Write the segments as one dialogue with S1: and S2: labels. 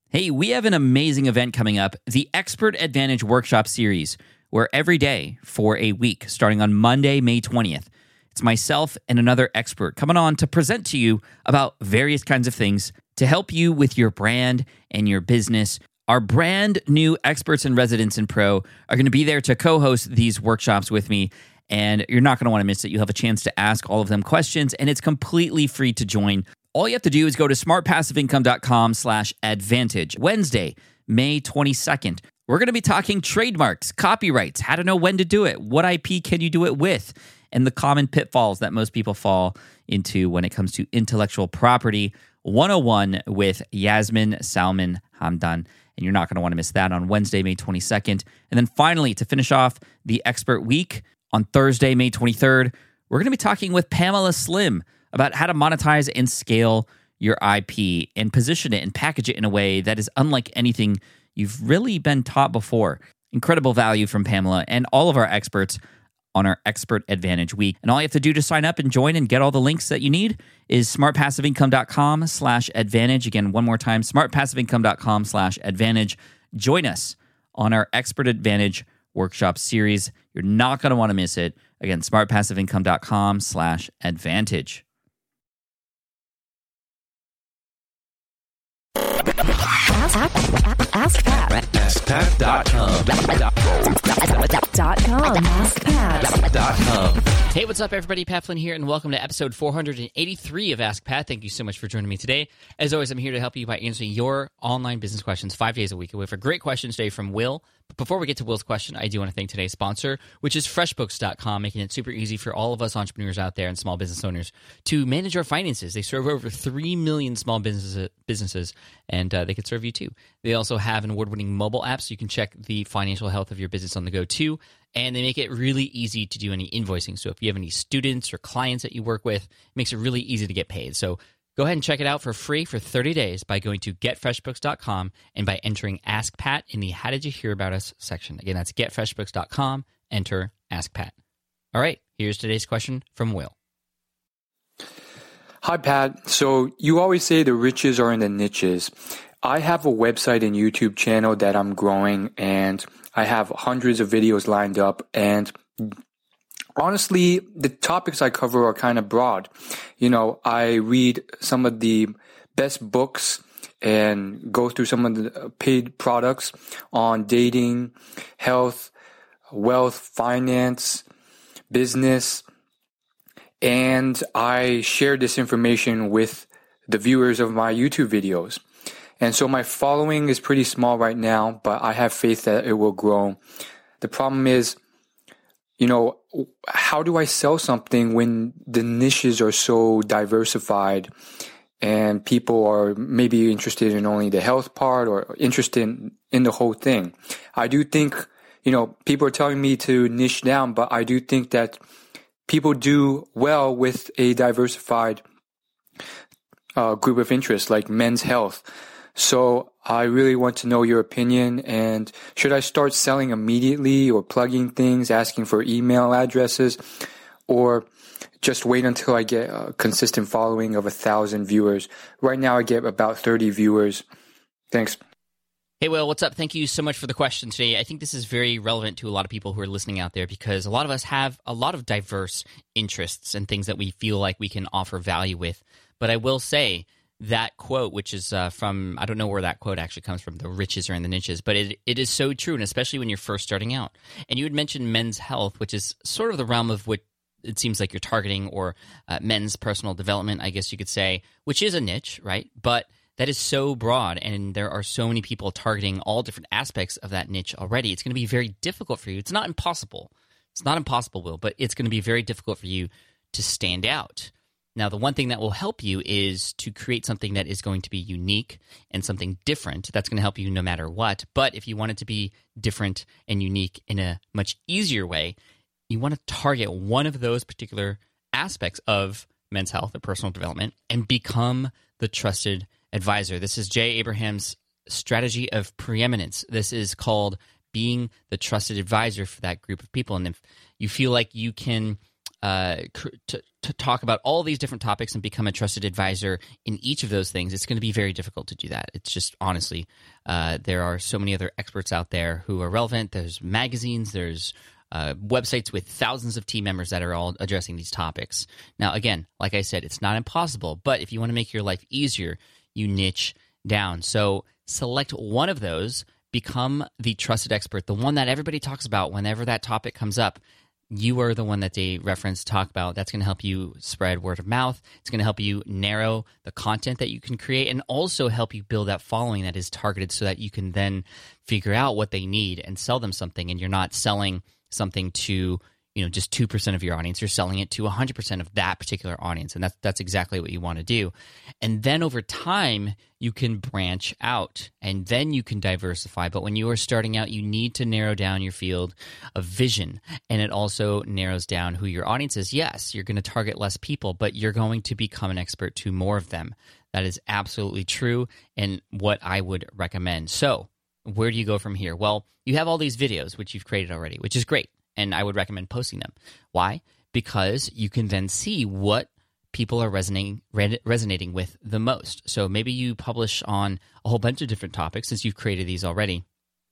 S1: Hey, we have an amazing event coming up, the Expert Advantage Workshop Series, where every day for a week, starting on Monday, May 20th, it's myself and another expert coming on to present to you about various kinds of things to help you with your brand and your business. Our brand new experts and residents in Pro are going to be there to co-host these workshops with me, and you're not going to want to miss it. You'll have a chance to ask all of them questions, and it's completely free to join. All you have to do is go to smartpassiveincome.com/advantage. Wednesday, May 22nd. We're going to be talking trademarks, copyrights, how to know when to do it, what IP can you do it with, and the common pitfalls that most people fall into when it comes to intellectual property 101 with Yasmin Salman Hamdan. And you're not going to want to miss that on Wednesday, May 22nd. And then finally, to finish off the Expert Week, on Thursday, May 23rd, we're going to be talking with Pamela Slim about how to monetize and scale your IP and position it and package it in a way that is unlike anything you've really been taught before. Incredible value from Pamela and all of our experts on our Expert Advantage Week. And all you have to do to sign up and join and get all the links that you need is smartpassiveincome.com/advantage. Again, one more time, smartpassiveincome.com/advantage. Join us on our Expert Advantage Workshop Series. You're not going to want to miss it. Again, smartpassiveincome.com/advantage.
S2: Ask Pat.
S3: AskPat.com.
S2: AskPat.com.
S4: Hey, what's up, everybody? Pat Flynn here, and welcome to episode 483 of Ask Pat. Thank you so much for joining me today. As always, I'm here to help you by answering your online business questions 5 days a week. We have a great question today from Will. But before we get to Will's question, I do want to thank today's sponsor, which is FreshBooks.com, making it super easy for all of us entrepreneurs out there and small business owners to manage our finances. They serve over 3 million small businesses, and they can serve you too. They also have an award-winning mobile app, so you can check the financial health of your business on the go too. And they make it really easy to do any invoicing. So if you have any students or clients that you work with, it makes it really easy to get paid. So go ahead and check it out for free for 30 days by going to getfreshbooks.com and by entering Ask Pat in the How Did You Hear About Us section. Again, that's getfreshbooks.com, enter Ask Pat. All right, here's today's question from Will.
S5: Hi, Pat. So you always say the riches are in the niches. I have a website and YouTube channel that I'm growing, and I have hundreds of videos lined up, and honestly, the topics I cover are kind of broad. You know, I read some of the best books and go through some of the paid products on dating, health, wealth, finance, business, and I share this information with the viewers of my YouTube videos. And so my following is pretty small right now, but I have faith that it will grow. The problem is, you know, how do I sell something when the niches are so diversified and people are maybe interested in only the health part or interested in the whole thing? I do think, you know, people are telling me to niche down, but I do think that people do well with a diversified group of interests like men's health. So I really want to know your opinion, and should I start selling immediately or plugging things, asking for email addresses, or just wait until I get a consistent following of 1,000 viewers? Right now I get about 30 viewers. Thanks.
S4: Hey, Will, what's up? Thank you so much for the question today. I think this is very relevant to a lot of people who are listening out there because a lot of us have a lot of diverse interests and things that we feel like we can offer value with. But I will say that quote, which is from, I don't know where that quote actually comes from, the riches are in the niches, but it is so true, and especially when you're first starting out. And you had mentioned men's health, which is sort of the realm of what it seems like you're targeting, or men's personal development, I guess you could say, which is a niche, right? But that is so broad, and there are so many people targeting all different aspects of that niche already. It's going to be very difficult for you. It's not impossible. It's not impossible, Will, but it's going to be very difficult for you to stand out. Now, the one thing that will help you is to create something that is going to be unique and something different. That's going to help you no matter what. But if you want it to be different and unique in a much easier way, you want to target one of those particular aspects of men's health or personal development and become the trusted advisor. This is Jay Abraham's strategy of preeminence. This is called being the trusted advisor for that group of people. And if you feel like you can to talk about all these different topics and become a trusted advisor in each of those things, it's going to be very difficult to do that. It's just, honestly, there are so many other experts out there who are relevant. There's magazines, there's websites with thousands of team members that are all addressing these topics. Now, again, like I said, it's not impossible, but if you want to make your life easier, you niche down. So select one of those, become the trusted expert, the one that everybody talks about whenever that topic comes up. You are the one that they reference, talk about. That's going to help you spread word of mouth. It's going to help you narrow the content that you can create and also help you build that following that is targeted so that you can then figure out what they need and sell them something. And you're not selling something to, just 2% of your audience. You're selling it to 100% of that particular audience. And that's exactly what you want to do. And then over time, you can branch out and then you can diversify. But when you are starting out, you need to narrow down your field of vision. And it also narrows down who your audience is. Yes, you're going to target less people, but you're going to become an expert to more of them. That is absolutely true and what I would recommend. So where do you go from here? Well, you have all these videos, which you've created already, which is great. And I would recommend posting them. Why? Because you can then see what people are resonating with the most. So maybe you publish on a whole bunch of different topics since you've created these already.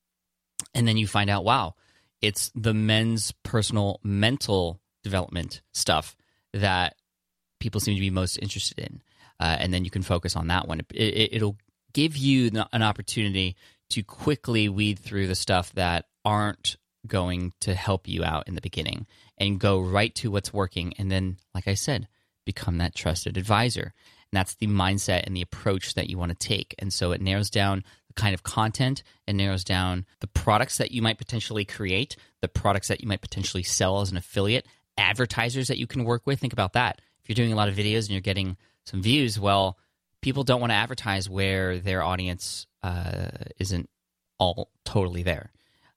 S4: And then you find out, wow, it's the men's personal mental development stuff that people seem to be most interested in. And then you can focus on that one. It'll give you an opportunity to quickly weed through the stuff that aren't going to help you out in the beginning and go right to what's working. And then, like I said, become that trusted advisor. And that's the mindset and the approach that you want to take. And so it narrows down the kind of content and narrows down the products that you might potentially create, the products that you might potentially sell as an affiliate, advertisers that you can work with. Think about that. If you're doing a lot of videos and you're getting some views, well, people don't want to advertise where their audience isn't all totally there.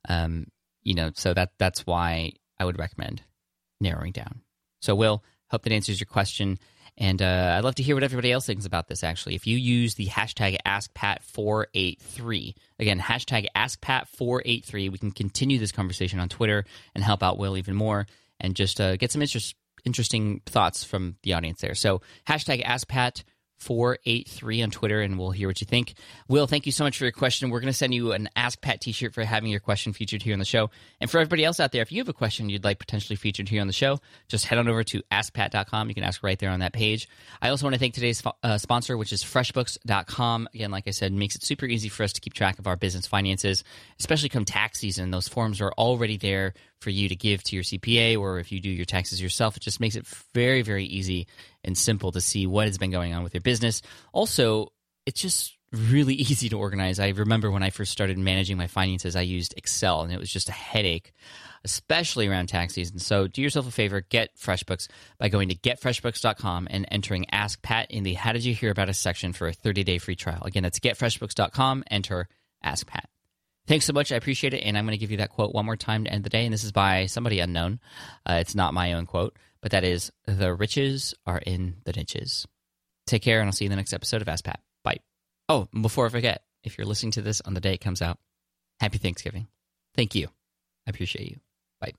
S4: So that's why I would recommend narrowing down. So, Will, hope that answers your question. And I'd love to hear what everybody else thinks about this, actually. If you use the hashtag AskPat483, again, hashtag AskPat483, we can continue this conversation on Twitter and help out Will even more and just get some interesting thoughts from the audience there. So, hashtag AskPat483 on Twitter, and we'll hear what you think. Will, thank you so much for your question. We're going to send you an Ask Pat t-shirt for having your question featured here on the show. And for everybody else out there, if you have a question you'd like potentially featured here on the show, just head on over to AskPat.com. You can ask right there on that page. I also want to thank today's sponsor, which is FreshBooks.com. Again, like I said, makes it super easy for us to keep track of our business finances, especially come tax season. Those forms are already there for you to give to your CPA, or if you do your taxes yourself, it just makes it very, very easy and simple to see what has been going on with your business. Also, it's just really easy to organize. I remember when I first started managing my finances, I used Excel, and it was just a headache, especially around tax season. So do yourself a favor, get FreshBooks by going to getfreshbooks.com and entering Ask Pat in the How Did You Hear About Us section for a 30-day free trial. Again, that's getfreshbooks.com, enter Ask Pat. Thanks so much. I appreciate it. And I'm going to give you that quote one more time to end the day. And this is by somebody unknown. It's not my own quote, but that is, "The riches are in the niches." Take care, and I'll see you in the next episode of Ask Pat. Bye. Oh, before I forget, if you're listening to this on the day it comes out, happy Thanksgiving. Thank you. I appreciate you. Bye.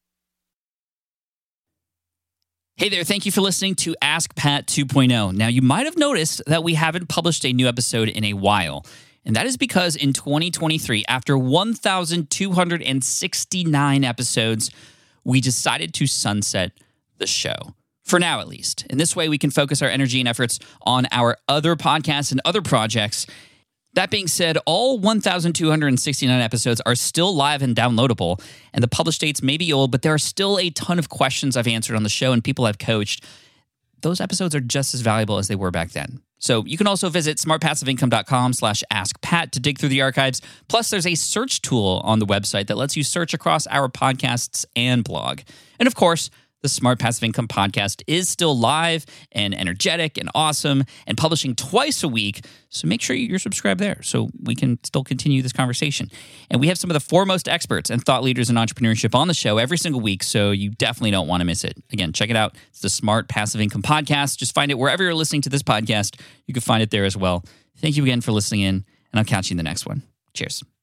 S1: Hey there, thank you for listening to Ask Pat 2.0. Now, you might have noticed that we haven't published a new episode in a while. And that is because in 2023, after 1,269 episodes, we decided to sunset the show. For now, at least. In this way, we can focus our energy and efforts on our other podcasts and other projects. That being said, all 1,269 episodes are still live and downloadable, and the published dates may be old, but there are still a ton of questions I've answered on the show and people I've coached. Those episodes are just as valuable as they were back then. So you can also visit smartpassiveincome.com/askpat to dig through the archives. Plus, there's a search tool on the website that lets you search across our podcasts and blog. And of course, the Smart Passive Income podcast is still live and energetic and awesome and publishing twice a week. So make sure you're subscribed there so we can still continue this conversation. And we have some of the foremost experts and thought leaders in entrepreneurship on the show every single week, so you definitely don't want to miss it. Again, check it out. It's the Smart Passive Income podcast. Just find it wherever you're listening to this podcast. You can find it there as well. Thank you again for listening in, and I'll catch you in the next one. Cheers.